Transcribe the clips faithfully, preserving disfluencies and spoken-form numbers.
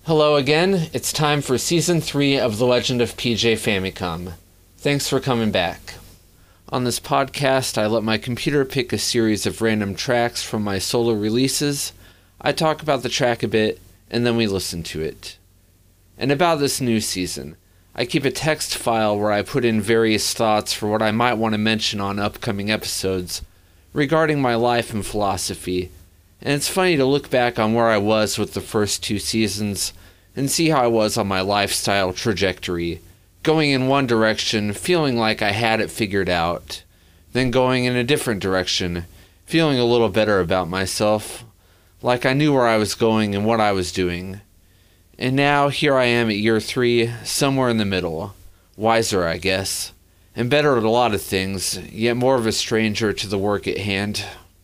Hello again, it's time for Season three of The Legend of P J Famicom. Thanks for coming back. On this podcast, I let my computer pick a series of random tracks from my solo releases. I talk about the track a bit, and then we listen to it. And about this new season, I keep a text file where I put in various thoughts for what I might want to mention on upcoming episodes regarding my life and philosophy. And it's funny to look back on where I was with the first two seasons and see how I was on my lifestyle trajectory, going in one direction, feeling like I had it figured out, then going in a different direction, feeling a little better about myself, like I knew where I was going and what I was doing. And now here I am at year three, somewhere in the middle, wiser I guess, and better at a lot of things, yet more of a stranger to the work at hand.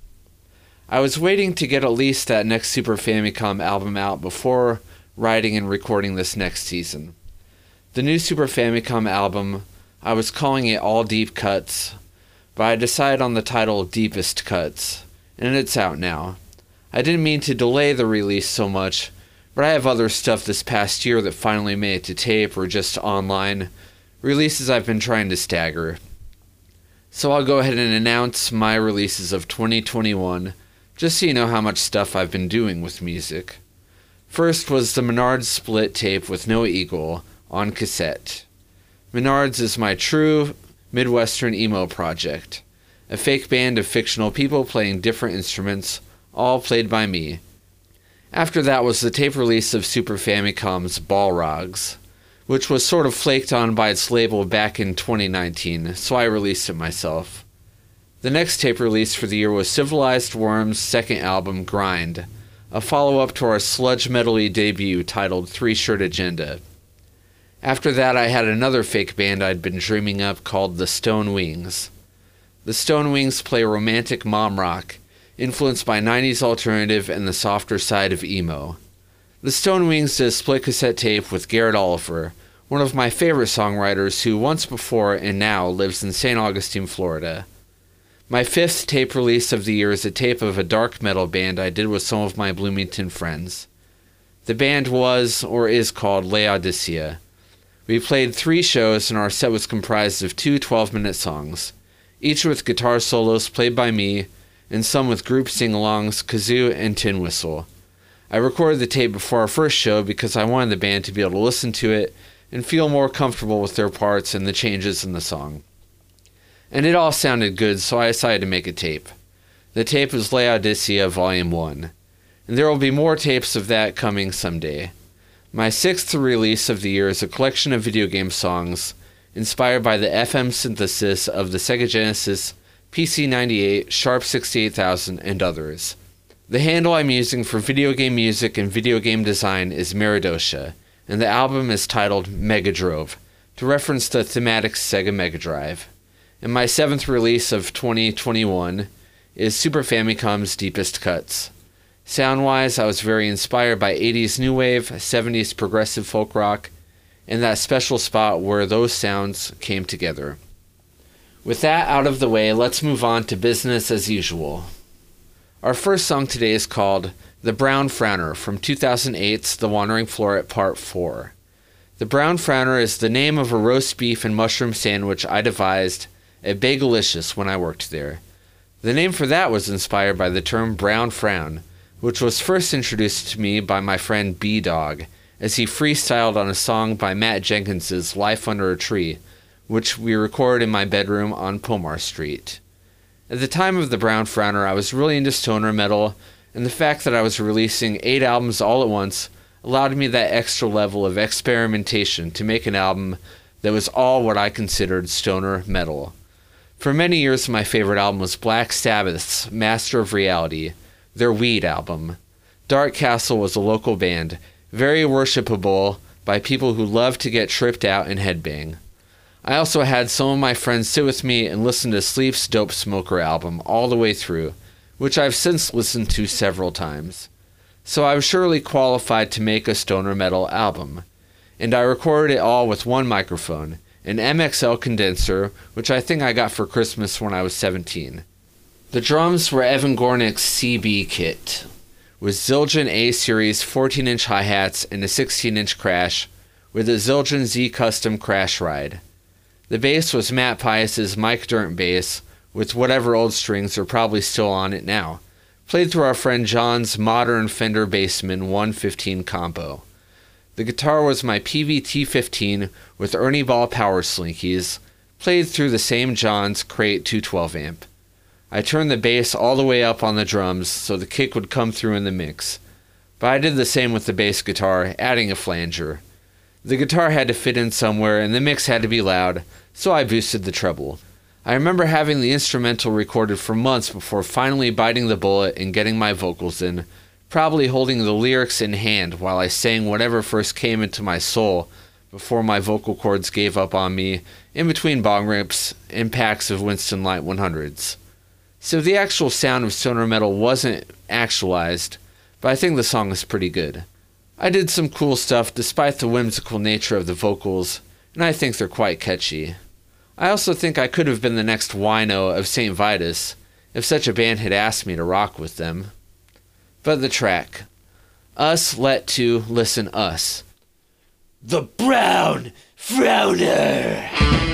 I was waiting to get at least that next Super Famicom album out before writing and recording this next season. The new Super Famicom album, I was calling it All Deep Cuts, but I decided on the title Deepest Cuts, and it's out now. I didn't mean to delay the release so much, but I have other stuff this past year that finally made it to tape or just online, releases I've been trying to stagger. So I'll go ahead and announce my releases of twenty twenty-one, just so you know how much stuff I've been doing with music. First was the Menards split tape with No Eagle on cassette. Menards is my true Midwestern emo project, a fake band of fictional people playing different instruments, all played by me. After that was the tape release of Super Famicom's Balrogs, which was sort of flaked on by its label back in twenty nineteen, so I released it myself. The next tape release for the year was Civilized Worms' second album, Grind, a follow-up to our sludge metal-y debut titled Three Shirt Agenda. After that, I had another fake band I'd been dreaming up called The Stone Wings. The Stone Wings play romantic mom rock, influenced by nineties alternative and the softer side of emo. The Stone Wings did a split cassette tape with Garrett Oliver, one of my favorite songwriters who once before and now lives in Saint Augustine, Florida. My fifth tape release of the year is a tape of a dark metal band I did with some of my Bloomington friends. The band was, or is called, Laodicea. We played three shows and our set was comprised of two twelve-minute songs, each with guitar solos played by me, and some with group sing-alongs, kazoo, and tin whistle. I recorded the tape before our first show because I wanted the band to be able to listen to it and feel more comfortable with their parts and the changes in the song. And it all sounded good, so I decided to make a tape. The tape is Laodicea Volume one, and there will be more tapes of that coming someday. My sixth release of the year is a collection of video game songs inspired by the F M synthesis of the Sega Genesis, P C ninety-eight, Sharp sixty-eight thousand, and others. The handle I'm using for video game music and video game design is Meridosha, and the album is titled Mega Drove, to reference the thematic Sega Mega Drive. And my seventh release of twenty twenty-one is Super Famicom's Deepest Cuts. Sound-wise, I was very inspired by eighties new wave, seventies progressive folk rock, and that special spot where those sounds came together. With that out of the way, let's move on to business as usual. Our first song today is called The Brown Frowner from two thousand eight's The Wandering Floret Part four. The Brown Frowner is the name of a roast beef and mushroom sandwich I devised at Bagelicious when I worked there. The name for that was inspired by the term brown frown, which was first introduced to me by my friend B-Dog, as he freestyled on a song by Matt Jenkins's Life Under a Tree, which we recorded in my bedroom on Pomar Street. At the time of the Brown Frowner, I was really into stoner metal, and the fact that I was releasing eight albums all at once allowed me that extra level of experimentation to make an album that was all what I considered stoner metal. For many years, my favorite album was Black Sabbath's Master of Reality, their Weed album. Dark Castle was a local band, very worshipable by people who love to get tripped out and headbang. I also had some of my friends sit with me and listen to Sleep's Dope Smoker album all the way through, which I've since listened to several times. So I was surely qualified to make a stoner metal album, and I recorded it all with one microphone, an M X L condenser, which I think I got for Christmas when I was seventeen. The drums were Evan Gornick's C B kit, with Zildjian A-Series fourteen inch hi-hats and a sixteen inch crash, with a Zildjian Z Custom crash ride. The bass was Matt Pius's Mike Dirnt bass, with whatever old strings are probably still on it now, played through our friend John's modern Fender Bassman one fifteen combo. The guitar was my P V T fifteen with Ernie Ball power slinkies, played through the same John's Crate two twelve amp. I turned the bass all the way up on the drums so the kick would come through in the mix, but I did the same with the bass guitar, adding a flanger. The guitar had to fit in somewhere and the mix had to be loud, so I boosted the treble. I remember having the instrumental recorded for months before finally biting the bullet and getting my vocals in, probably holding the lyrics in hand while I sang whatever first came into my soul before my vocal cords gave up on me in between bong rips and packs of Winston Light one hundreds. So the actual sound of stoner metal wasn't actualized, but I think the song is pretty good. I did some cool stuff despite the whimsical nature of the vocals, and I think they're quite catchy. I also think I could have been the next wino of Saint Vitus if such a band had asked me to rock with them. But the track. Us Let To Listen Us. The Brown Frowner!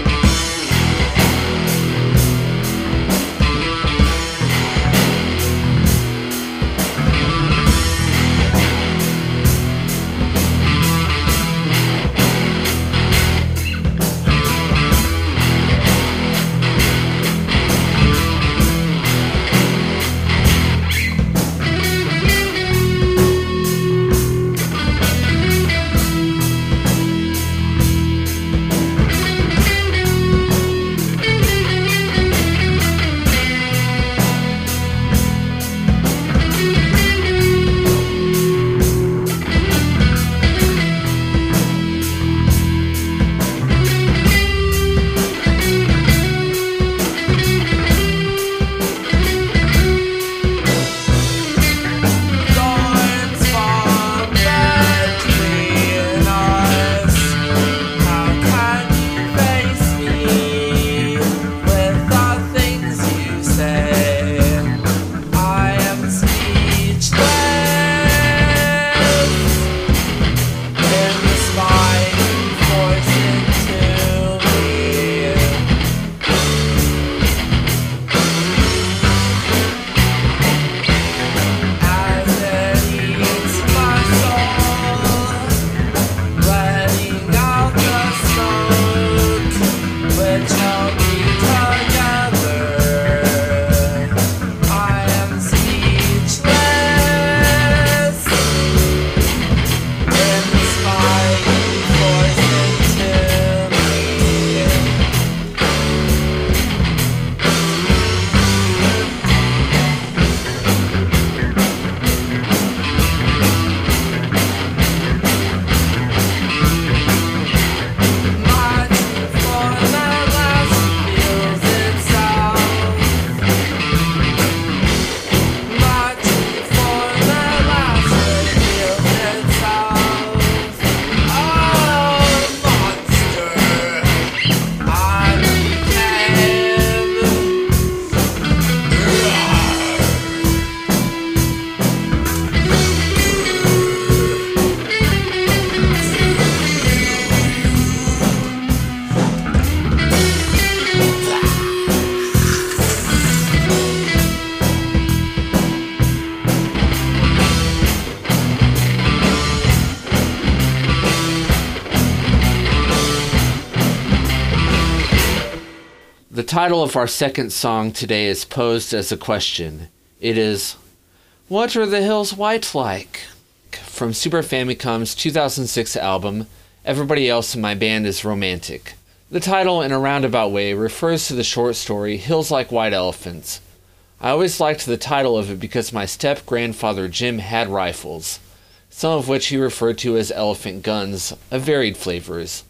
The title of our second song today is posed as a question. It is, what are the hills white like? From Super Famicom's two thousand six album, Everybody Else in My Band is Romantic. The title, in a roundabout way, refers to the short story Hills Like White Elephants. I always liked the title of it because my step-grandfather Jim had rifles, some of which he referred to as elephant guns, of varied flavors.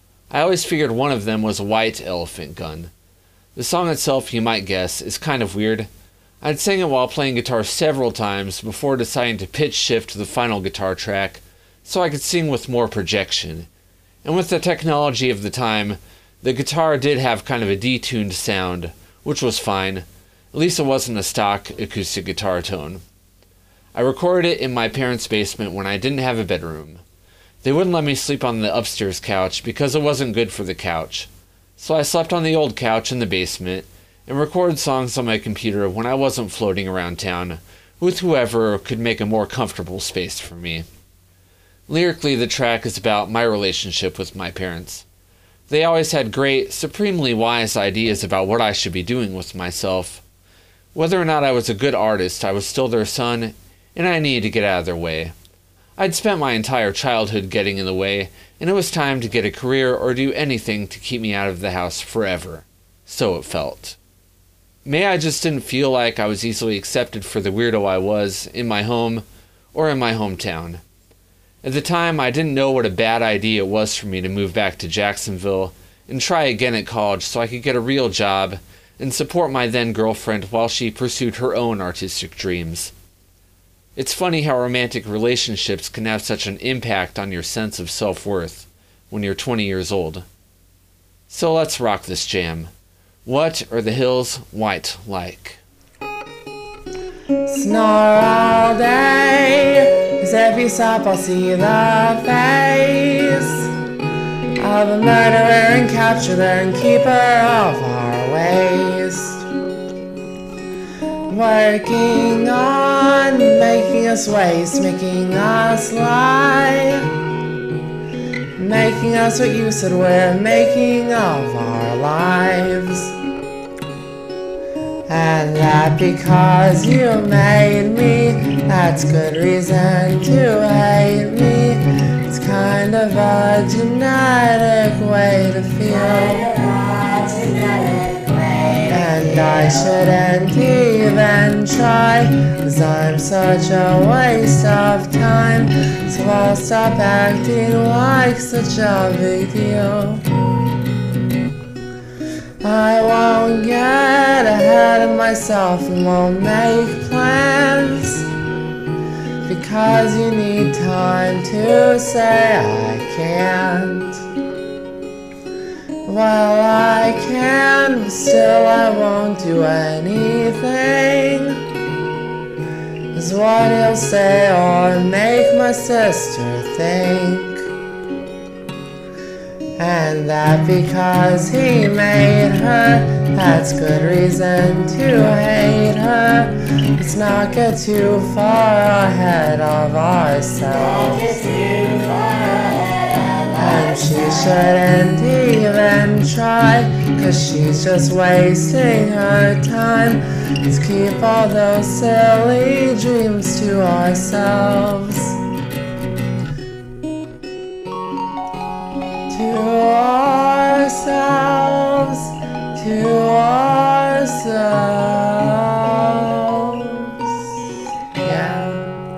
I always figured one of them was a white elephant gun. The song itself, you might guess, is kind of weird. I'd sang it while playing guitar several times before deciding to pitch shift to the final guitar track so I could sing with more projection. And with the technology of the time, the guitar did have kind of a detuned sound, which was fine. At least it wasn't a stock acoustic guitar tone. I recorded it in my parents' basement when I didn't have a bedroom. They wouldn't let me sleep on the upstairs couch because it wasn't good for the couch. So I slept on the old couch in the basement and recorded songs on my computer when I wasn't floating around town with whoever could make a more comfortable space for me. Lyrically, the track is about my relationship with my parents. They always had great, supremely wise ideas about what I should be doing with myself. Whether or not I was a good artist, I was still their son, and I needed to get out of their way. I'd spent my entire childhood getting in the way, and it was time to get a career or do anything to keep me out of the house forever. So it felt. Maybe I just didn't feel like I was easily accepted for the weirdo I was in my home or in my hometown. At the time, I didn't know what a bad idea it was for me to move back to Jacksonville and try again at college so I could get a real job and support my then-girlfriend while she pursued her own artistic dreams. It's funny how romantic relationships can have such an impact on your sense of self-worth when you're twenty years old. So let's rock this jam. What are the hills white like? Snore all day, 'cause every stop I'll see the face of a murderer and capturer and keeper of our waste. Working on making us waste, making us lie, making us what you said we're making of our lives. And that because you made me, that's good reason to hate me. It's kind of a genetic way to feel. And I shouldn't even try, 'cause I'm such a waste of time. So I'll stop acting like such a big deal. I won't get ahead of myself and won't make plans, because you need time to say I can't. Well, I can, but still I won't do anything, is what he'll say or make my sister think. And that because he made her, that's good reason to hate her. Let's not get too far ahead of ourselves. And she shouldn't even try, 'cause she's just wasting her time. Let's keep all those silly dreams to ourselves. To ourselves, to ourselves, yeah.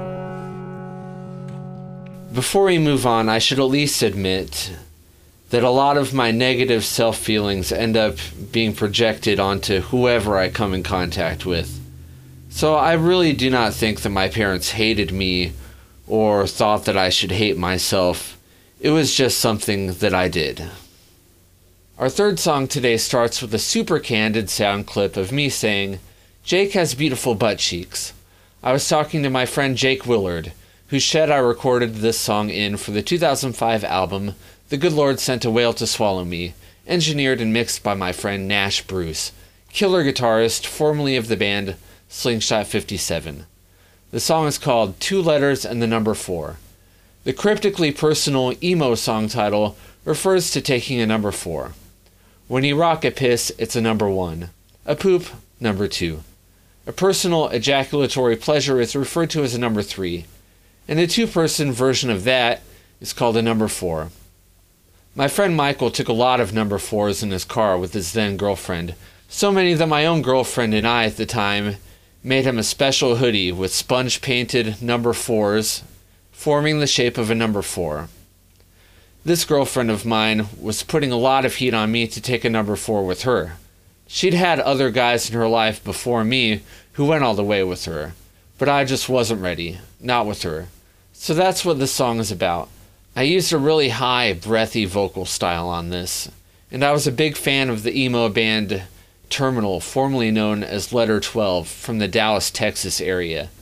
Before we move on, I should at least admit that a lot of my negative self-feelings end up being projected onto whoever I come in contact with. So I really do not think that my parents hated me or thought that I should hate myself. It was just something that I did. Our third song today starts with a super candid sound clip of me saying, "Jake has beautiful butt cheeks." I was talking to my friend Jake Willard, whose shed I recorded this song in for the two thousand five album, The Good Lord Sent a Whale to Swallow Me, engineered and mixed by my friend Nash Bruce, killer guitarist formerly of the band Slingshot fifty-seven. The song is called Two Letters and the Number Four. The cryptically personal emo song title refers to taking a number four. When you rock a piss, it's a number one. A poop, number two. A personal ejaculatory pleasure is referred to as a number three. And a two-person version of that is called a number four. My friend Michael took a lot of number fours in his car with his then-girlfriend, so many that my own girlfriend and I at the time made him a special hoodie with sponge-painted number fours forming the shape of a number four. This girlfriend of mine was putting a lot of heat on me to take a number four with her. She'd had other guys in her life before me who went all the way with her, but I just wasn't ready, not with her. So that's what this song is about. I used a really high, breathy vocal style on this, and I was a big fan of the emo band Terminal, formerly known as Letter twelve, from the Dallas, Texas area.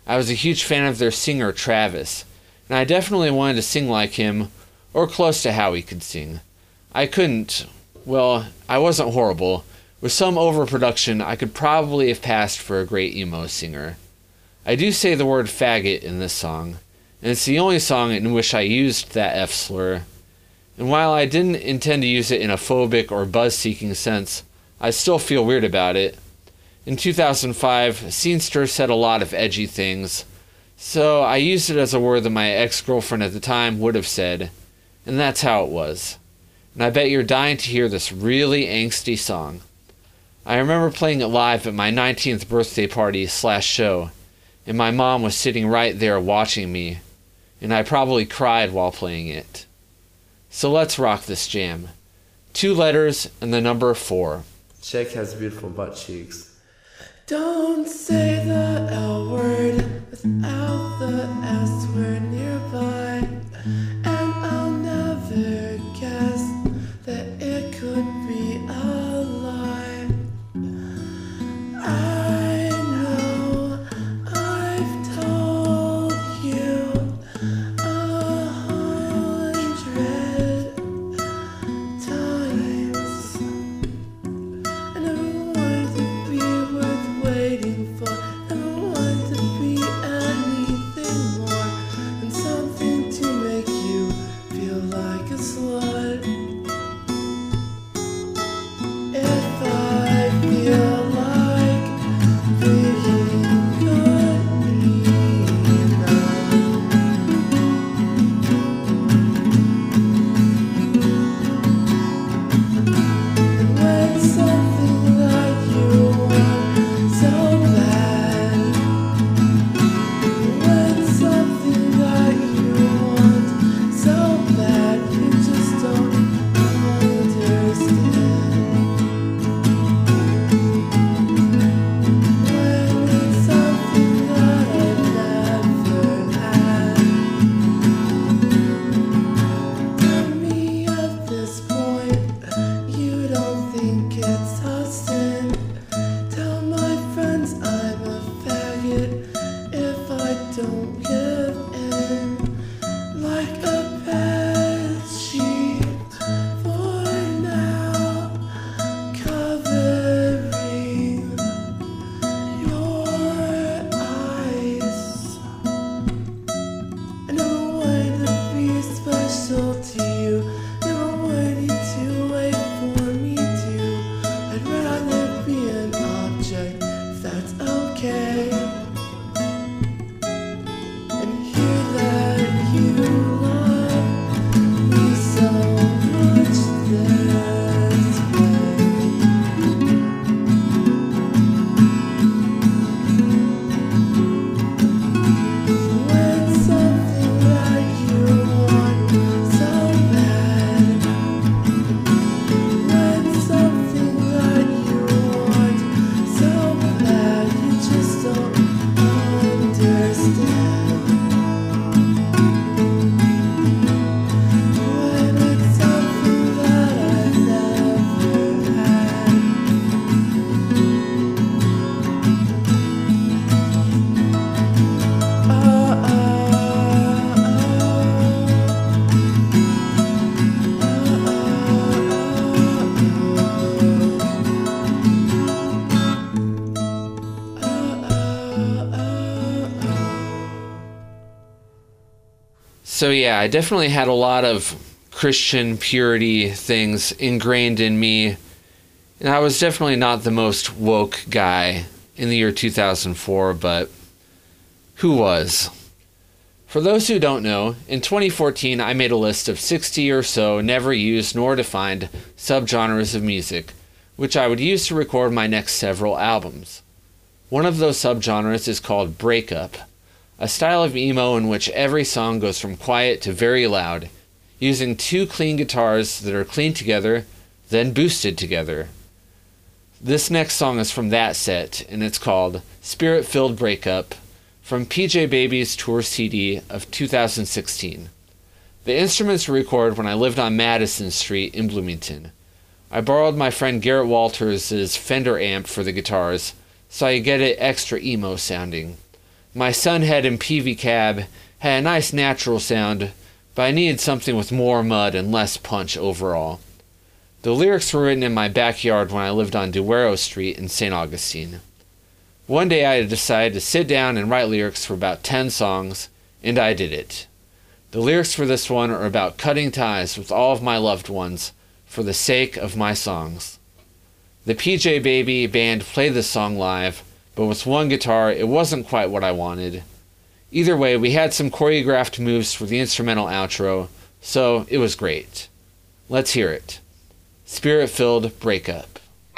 I was a huge fan of their singer, Travis, and I definitely wanted to sing like him, or close to how he could sing. I couldn't, well, I wasn't horrible. With some overproduction, I could probably have passed for a great emo singer. I do say the word faggot in this song, and it's the only song in which I used that F slur. And while I didn't intend to use it in a phobic or buzz-seeking sense, I still feel weird about it. In two thousand five, Scenester said a lot of edgy things, so I used it as a word that my ex-girlfriend at the time would have said, and that's how it was. And I bet you're dying to hear this really angsty song. I remember playing it live at my nineteenth birthday party slash show, and my mom was sitting right there watching me, and I probably cried while playing it. So let's rock this jam. Two letters and the number four. Chick has beautiful butt cheeks. Don't say the L word without the S word nearby, and I'll never guess that it could be a lie. I know I've told you a hundred times, and I want to be worth waiting for. Never want to be anything more than something to make you feel like a slut. If I feel like being good enough, and when something that you want so bad, when something that you want so bad, you just don't understand. When it's something that I've never had, tell me at this point you don't think it's a sin. Tell my friends I'm a faggot if I don't give in. Like a bed sheet for now, covering your eyes. I never wanted to be special to you, never wanted you to wait for me to. I'd rather be an object, if that's okay, and hear that you love me so much this way. When something that you want so bad, when something that you want so bad, you just don't understand. When it's something that I've never had, oh, oh, So yeah, I definitely had a lot of Christian purity things ingrained in me, and I was definitely not the most woke guy in the year two thousand four, but who was? For those who don't know, in twenty fourteen I made a list of sixty or so never used nor defined subgenres of music, which I would use to record my next several albums. One of those subgenres is called breakup, a style of emo in which every song goes from quiet to very loud, using two clean guitars that are clean together, then boosted together. This next song is from that set, and it's called Spirit-Filled Breakup, from P J Baby's tour C D of two thousand sixteen. The instruments were recorded when I lived on Madison Street in Bloomington. I borrowed my friend Garrett Walters' Fender amp for the guitars, so I get it extra emo sounding. My Sunhead and Peavy Cab had a nice natural sound, but I needed something with more mud and less punch overall. The lyrics were written in my backyard when I lived on Duero Street in Saint Augustine. One day I decided to sit down and write lyrics for about ten songs, and I did it. The lyrics for this one are about cutting ties with all of my loved ones for the sake of my songs. The P J Baby band played this song live, but with one guitar it wasn't quite what I wanted. Either way, we had some choreographed moves for the instrumental outro, so it was great. Let's hear it. Spirit-Filled Breakup.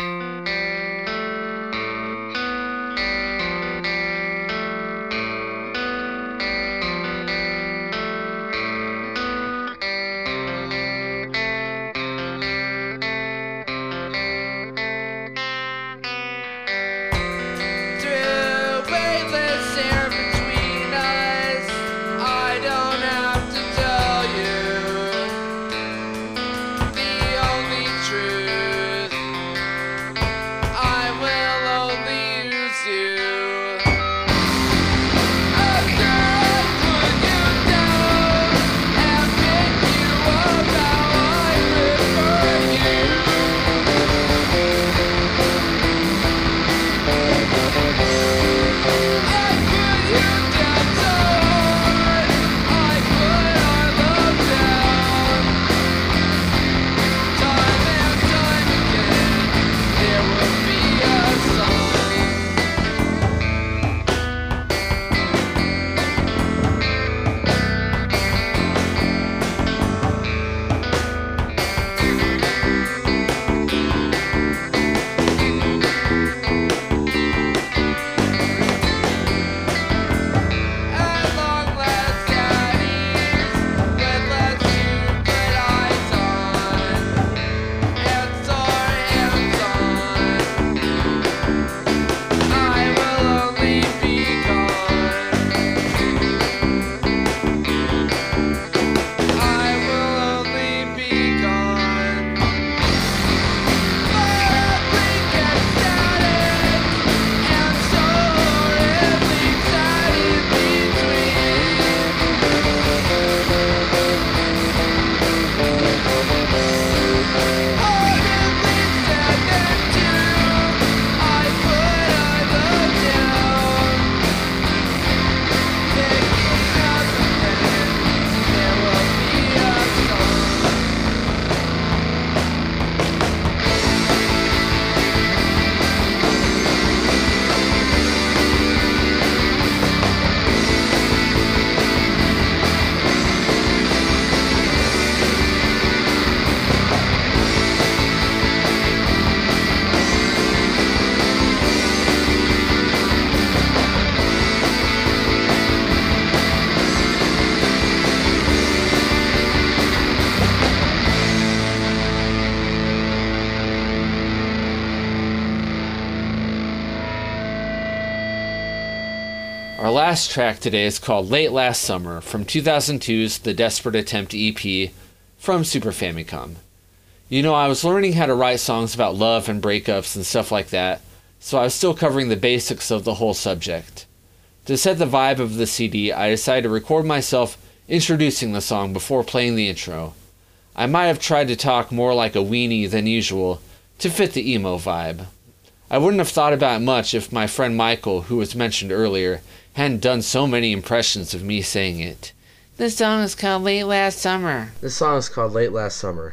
Our last track today is called Late Last Summer from two thousand two's The Desperate Attempt E P from Super Famicom. You know, I was learning how to write songs about love and breakups and stuff like that, so I was still covering the basics of the whole subject. To set the vibe of the C D, I decided to record myself introducing the song before playing the intro. I might have tried to talk more like a weenie than usual to fit the emo vibe. I wouldn't have thought about it much if my friend Michael, who was mentioned earlier, hadn't done so many impressions of me saying it. This song is called Late Last Summer. This song is called Late Last Summer.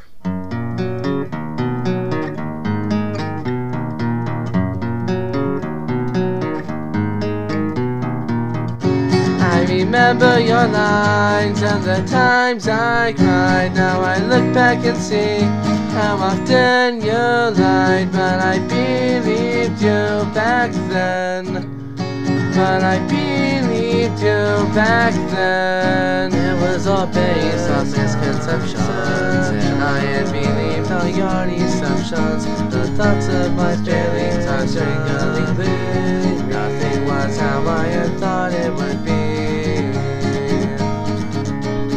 I remember your lines and the times I cried. Now I look back and see how often you lied. But I believed you back then. But I believed you back then. It was all based on misconceptions, and I had believed all your deceptions. The thoughts of my feelings are strangling me. Nothing was how I had thought it would be.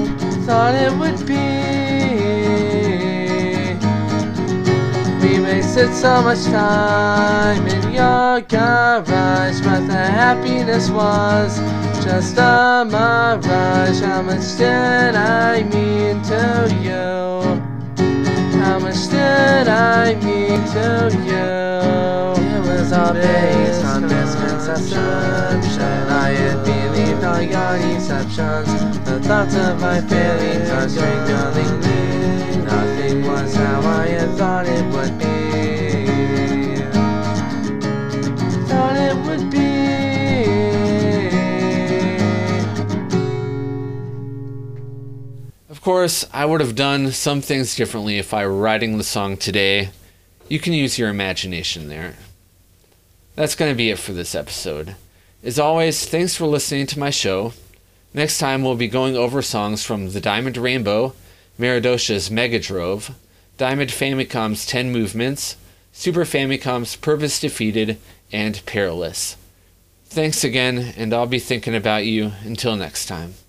Thought it would be. We may wasted so much time in your garage, but the happiness was just a mirage. How much did I mean to you? How much did I mean to you? It was all based on misconception. I had believed all your deceptions. The thoughts of my feelings are strangling me. Nothing was how I had thought it would be. Thought it would be. Of course, I would have done some things differently if I were writing the song today. You can use your imagination there. That's going to be it for this episode. As always, thanks for listening to my show. Next time we'll be going over songs from The Diamond Rainbow, Meridosha's Mega Drove, Diamond Famicom's ten Movements, Super Famicom's Purpose Defeated, and Perilous. Thanks again, and I'll be thinking about you until next time.